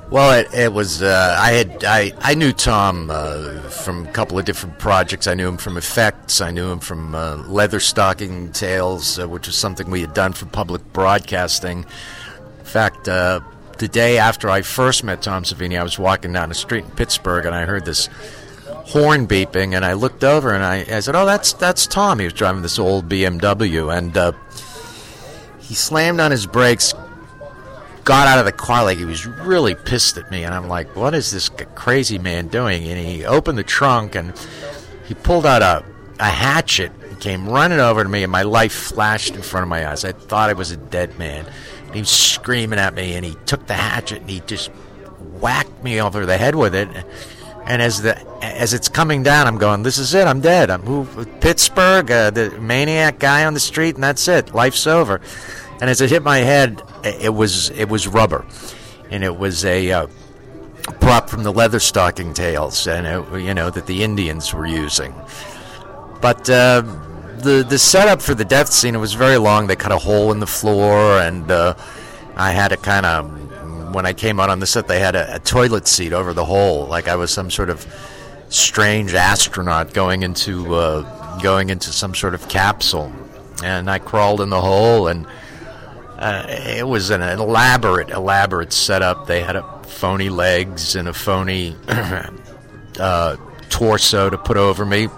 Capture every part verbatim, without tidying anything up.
Well, it, it was. Uh, I had. I, I knew Tom uh, from a couple of different projects. I knew him from Effects. I knew him from uh, Leather Stocking Tales, uh, which was something we had done for public broadcasting. In fact, uh, the day after I first met Tom Savini, I was walking down the street in Pittsburgh, and I heard this horn beeping, and I looked over, and I, I said, "Oh, that's that's Tom." He was driving this old B M W, and uh, he slammed on his brakes, got out of the car like he was really pissed at me, and I'm like, what is this crazy man doing? And he opened the trunk, and he pulled out a, a hatchet and came running over to me, and my life flashed in front of my eyes. I thought I was a dead man. And he was screaming at me, and he took the hatchet, and he just whacked me over the head with it. And as the as it's coming down, I'm going, this is it, I'm dead. I'm who, Pittsburgh, uh, the maniac guy on the street, and that's it. Life's over. And as it hit my head, it was it was rubber, and it was a uh, prop from the Leather Stocking Tales, and it, you know that the Indians were using. But uh, the the setup for the death scene, it was very long. They cut a hole in the floor, and uh, I had to kind of, when I came out on the set, they had a, a toilet seat over the hole, like I was some sort of strange astronaut going into uh, going into some sort of capsule, and I crawled in the hole, and Uh, it was an elaborate, elaborate setup. They had a phony legs and a phony uh, torso to put over me.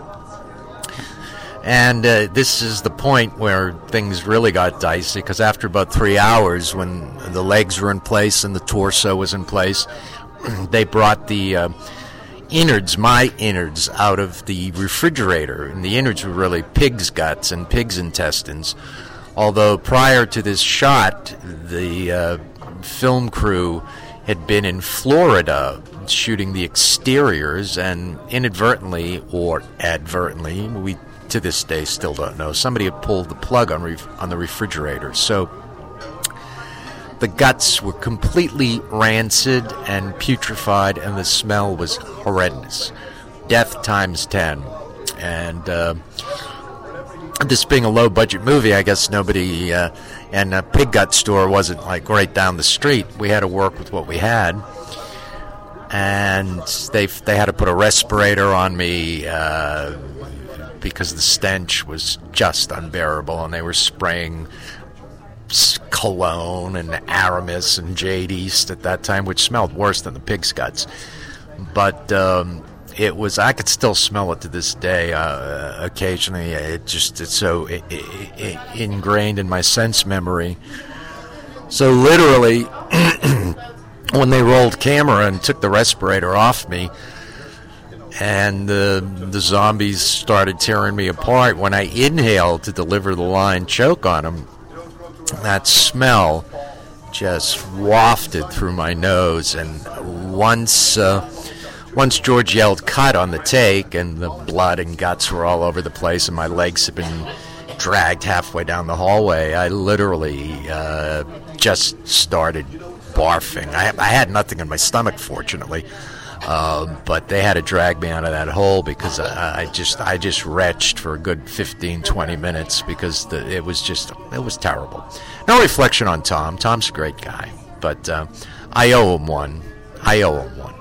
And uh, this is the point where things really got dicey, because after about three hours, when the legs were in place and the torso was in place, they brought the uh, innards, my innards, out of the refrigerator. And the innards were really pig's guts and pig's intestines. Although prior to this shot, the uh, film crew had been in Florida shooting the exteriors, and inadvertently or advertently, we to this day still don't know, somebody had pulled the plug on ref- on the refrigerator. So the guts were completely rancid and putrefied, and the smell was horrendous. Death times ten. And Uh, this being a low-budget movie, I guess nobody, uh, and a pig gut store wasn't like right down the street. We had to work with what we had, and they they had to put a respirator on me uh, because the stench was just unbearable, and they were spraying cologne and Aramis and Jade East at that time, which smelled worse than the pig's guts. But um, it was, I could still smell it to this day. Uh, occasionally, it just it's so it, it, it ingrained in my sense memory. So literally, when they rolled camera and took the respirator off me, and the the zombies started tearing me apart, when I inhaled to deliver the line "choke on them," that smell just wafted through my nose. And once. Uh, Once George yelled cut on the take, and the blood and guts were all over the place, and my legs had been dragged halfway down the hallway, I literally uh, just started barfing. I, I had nothing in my stomach, fortunately, uh, but they had to drag me out of that hole, because I, I just I just retched for a good fifteen, twenty minutes, because the, it was just, it was terrible. No reflection on Tom. Tom's a great guy, but uh, I owe him one. I owe him one.